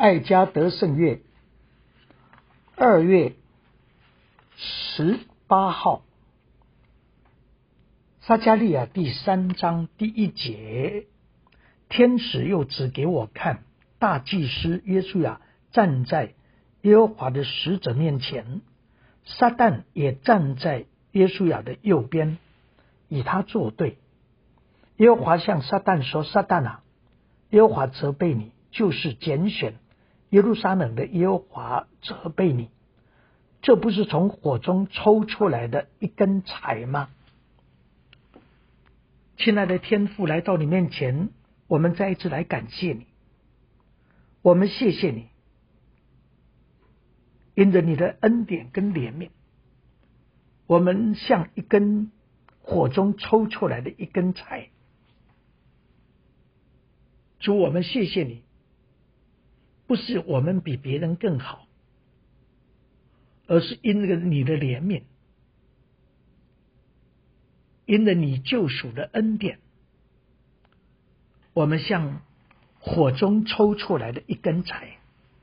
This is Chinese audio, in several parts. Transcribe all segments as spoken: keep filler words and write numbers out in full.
爱家得胜月二月十八号，撒迦利亚第三章第一节，天使又指给我看，大祭司约书亚站在耶和华的使者面前，撒旦也站在约书亚的右边，与他作对。耶和华向撒旦说：撒旦啊，耶和华责备你，就是拣选耶路撒冷的耶和华责备你，这不是从火中抽出来的一根柴吗？亲爱的天父，来到你面前，我们再一次来感谢你，我们谢谢你，因着你的恩典跟怜悯，我们像一根火中抽出来的一根柴。主，我们谢谢你，不是我们比别人更好，而是因着你的怜悯，因着你救赎的恩典，我们像火中抽出来的一根柴。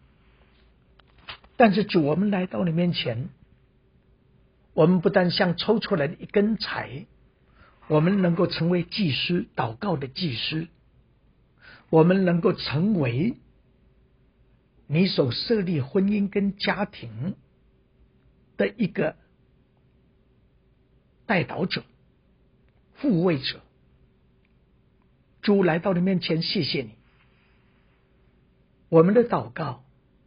但是主，我们来到你面前，我们不但像抽出来的一根柴，我们能够成为祭司，祷告的祭司，我们能够成为你所设立婚姻跟家庭的一个代祷者、护卫者。主，来到你面前，谢谢你，我们的祷告，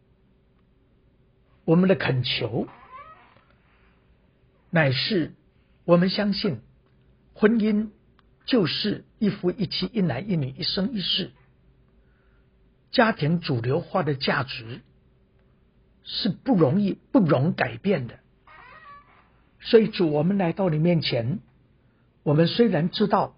我们的恳求，乃是我们相信婚姻就是一夫一妻，一男一女，一生一世。家庭主流化的价值是不容易不容改变的。所以主，我们来到你面前，我们虽然知道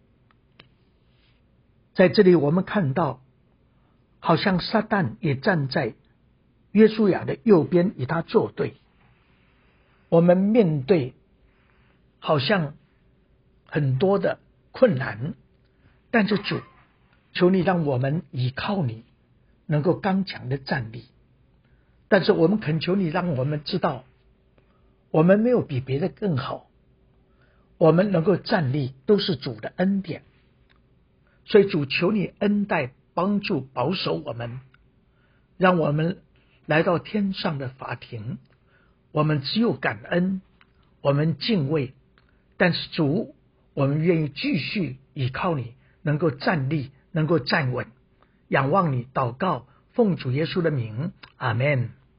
在这里我们看到好像撒旦也站在约书亚的右边与他作对，我们面对好像很多的困难，但是主，求你让我们依靠你，能够刚强的站立。但是我们恳求你，让我们知道我们没有比别人更好，我们能够站立都是主的恩典。所以主，求你恩待帮助保守我们，让我们来到天上的法庭，我们只有感恩，我们敬畏，但是主，我们愿意继续依靠你，能够站立，能够站稳，仰望你，祷告，奉主耶稣的名，阿们。